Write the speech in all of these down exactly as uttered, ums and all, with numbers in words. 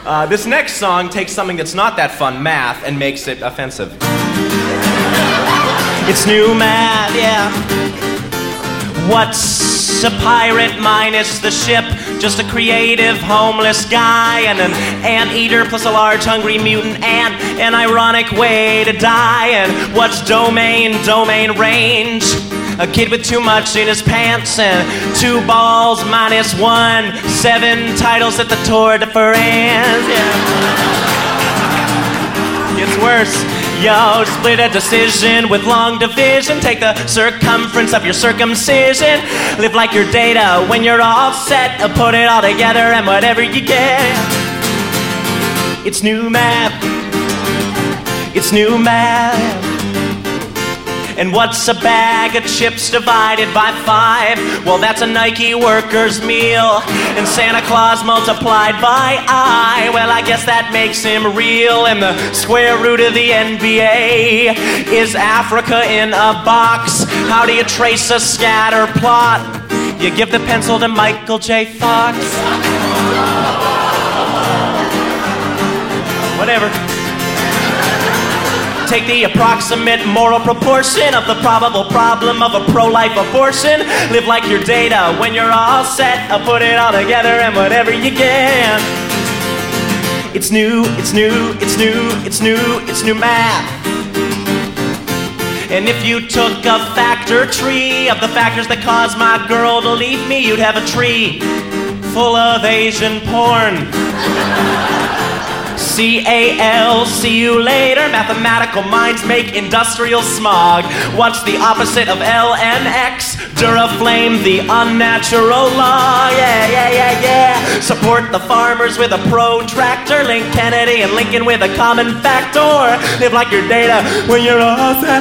Uh, this next song takes something that's not that fun, math, and makes it offensive. It's new math, yeah. What's a pirate minus the ship? Just a creative homeless guy and an anteater plus a large hungry mutant ant. An ironic way to die. And what's domain, domain range? A kid with too much in his pants and two balls minus one. Seven titles at the Tour de France. Yeah. Gets worse. Yo, split a decision with long division. Take the circumference of your circumcision. Live like your data when you're all set. Put it all together and whatever you get. It's new math. It's new math. And what's a bag of chips divided by five? Well, that's a Nike worker's meal. And Santa Claus multiplied by I. Well, I guess that makes him real. And the square root of the N B A is Africa in a box. How do you trace a scatter plot? You give the pencil to Michael J. Fox. Whatever. Take the approximate moral proportion of the probable problem of a pro-life abortion. Live like your data when you're all set. I'll put it all together and whatever you can. It's new, it's new, it's new, it's new, it's new math. And if you took a factor tree of the factors that cause my girl to leave me, you'd have a tree full of Asian porn. C A L, see you later. Mathematical minds make industrial smog. What's the opposite of L M X? Duraflame, the unnatural law. Yeah, yeah, yeah, yeah. Support the farmers with a protractor. Link Kennedy and Lincoln with a common factor. Live like your data when you're all set.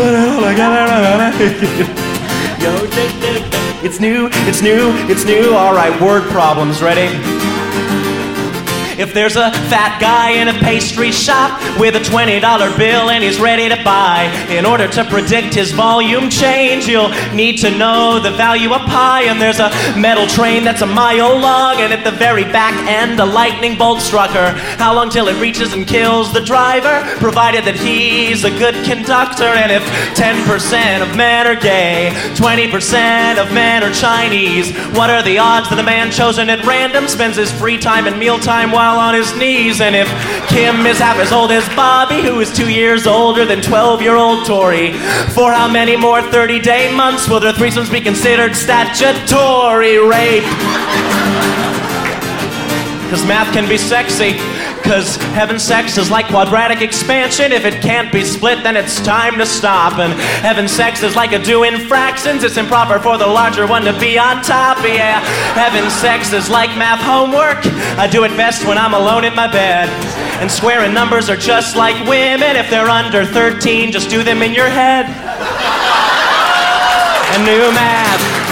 Yo, it's new, it's new, it's new. All right, word problems, ready? If there's a fat guy in a pastry shop with a twenty dollar bill and he's ready to buy, in order to predict his volume change, you'll need to know the value of pi. And there's a metal train that's a mile long, and at the very back end, a lightning bolt struck her. How long till it reaches and kills the driver? Provided that he's a good conductor. And if ten percent of men are gay, twenty percent of men are Chinese, what are the odds that a man chosen at random spends his free time and mealtime while on his knees? And if Kim is half as old as Bobby, who is two years older than twelve-year-old Tori, for how many more thirty-day months will their threesomes be considered statutory rape? Because math can be sexy. Because heaven sex is like quadratic expansion. If it can't be split, then it's time to stop. And heaven sex is like a doing fractions. It's improper for the larger one to be on top. Yeah, heaven sex is like math homework. I do it best when I'm alone in my bed. And squaring numbers are just like women. If they're under thirteen, just do them in your head. And new math.